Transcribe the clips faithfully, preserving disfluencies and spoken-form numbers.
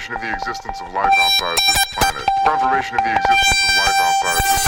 confirmation of the existence of life outside this planet. Confirmation of the existence of life outside this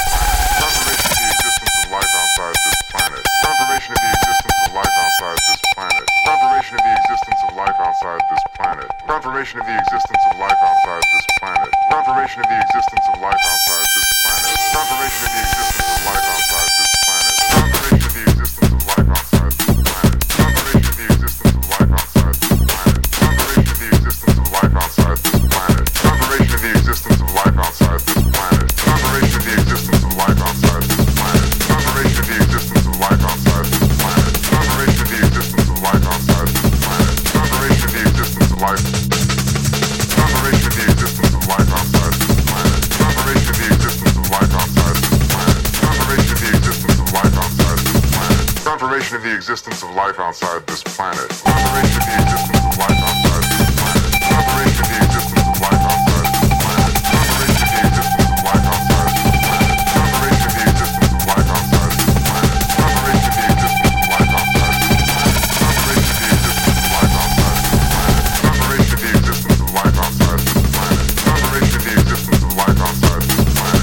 planet. Confirmation of the existence of life outside this planet. Confirmation of the existence of life outside this planet. Confirmation of the existence of life outside this planet. Confirmation of the existence of life outside this planet. Confirmation of the existence of life outside this planet. Confirmation of the existence of life outside this planet. Confirmation of the existence of life outside this planet. Confirmation of the existence of life outside this planet. Confirmation of the existence of life outside this planet. Confirmation of the existence of life outside this planet. Confirmation of the existence of life outside this planet. Confirmation of the existence of life outside this planet. Confirmation of the existence of life. Confirmation of the existence of life outside this planet. Confirmation of the existence of life outside this planet. Confirmation of the existence of life outside this planet. Confirmation of the existence of life outside this planet. Confirmation of the existence of life outside this planet. Confirmation of the existence of life outside this planet. Confirmation of the existence of life outside this planet. Confirmation of the existence of life outside this planet. Confirmation of the existence of life outside this planet. Confirmation of the existence of life outside this planet. Confirmation of the existence of life outside this planet. Confirmation of the existence of life outside this planet.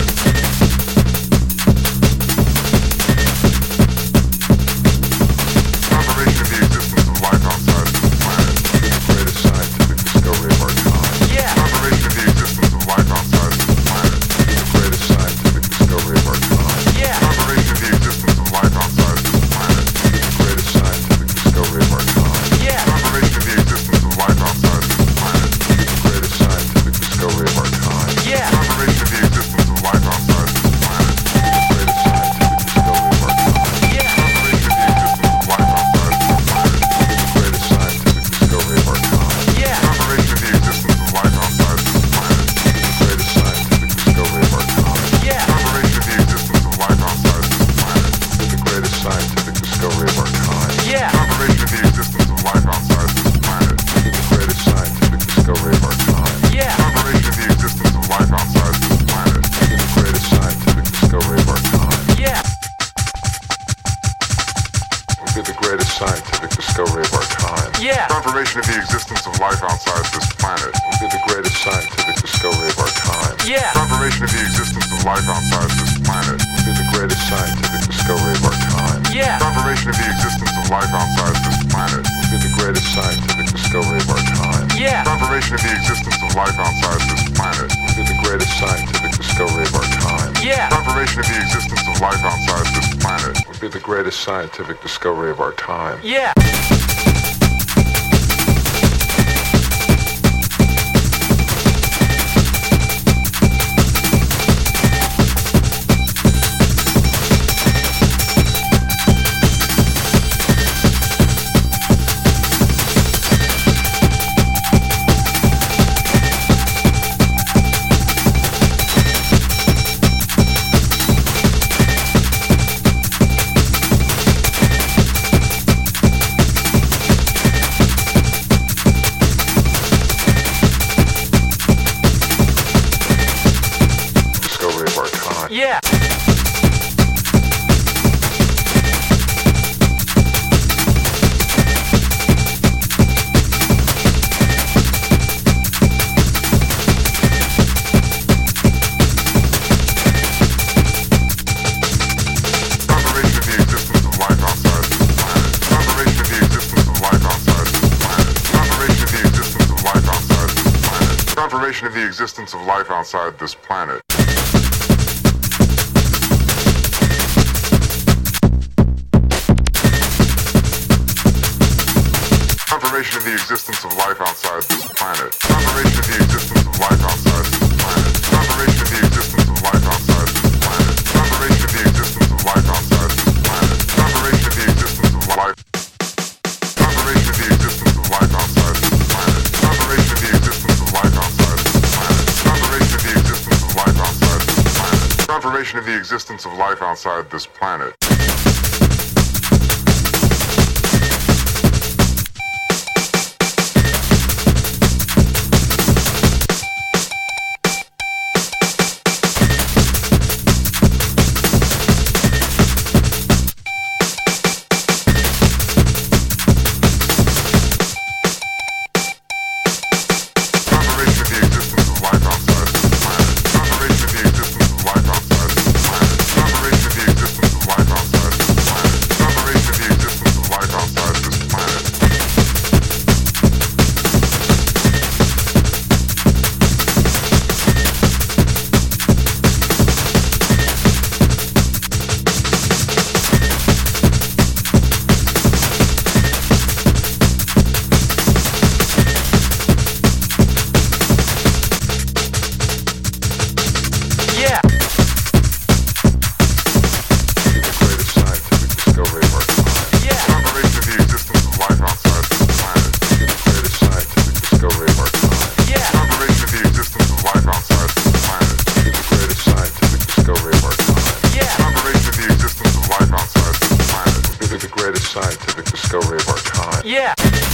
Confirmation of the existence of life outside this planet. The greatest scientific discovery of our time. Yeah. Confirmation of the existence of life outside this planet. The greatest scientific discovery of our time. Yeah. Confirmation of the existence of life outside this planet. The greatest scientific discovery of our time. Yeah. Confirmation of the existence of life outside this planet. The greatest scientific discovery of our time. Yeah. Confirmation of the existence of life outside this planet. The greatest scientific discovery of our time. Yeah. Confirmation of the existence of life outside this planet. The greatest scientific discovery of our time. Yeah. Confirmation of the existence of life outside this planet. The greatest scientific discovery of our time. Yeah. Confirmation of the existence of life outside this planet. The greatest scientific discovery of our time. Yeah. Confirmation of the existence of life outside this planet. The greatest scientific discovery of our time. Yeah. Confirmation of the existence of life outside this planet. The greatest scientific discovery of our time. Yeah. Will be the greatest scientific discovery of our time. Yeah. Confirmation of the existence of life outside this planet. Will be the greatest scientific discovery of our time. Yeah. Confirmation of the existence of life outside this planet. Will be the greatest scientific discovery of our time. Yeah. Confirmation of the existence of life outside this planet. Will be the greatest scientific discovery of our time. Yeah. Confirmation of the existence of life outside this planet. Will be the greatest scientific discovery of our time. Yeah. Confirmation of the existence of life outside this planet. Will be the greatest scientific discovery of our time. Yeah. Discovery of our time. Yeah. Confirmation of the existence of life outside this planet. Confirmation of the existence of life outside this planet. Confirmation of the existence of life outside this planet. Confirmation of the existence of life outside this planet. Confirmation of the existence of life outside this planet. Confirmation of the existence of life outside this planet. Confirmation of the existence of life outside this planet. Confirmation of the existence of life outside this planet. Confirmation of the existence of life. Confirmation of the existence of life outside this planet. Confirmation of the existence of life outside this planet. Confirmation of the existence of life outside this planet. Confirmation of the existence of life outside this planet. Confirmation of the Yeah.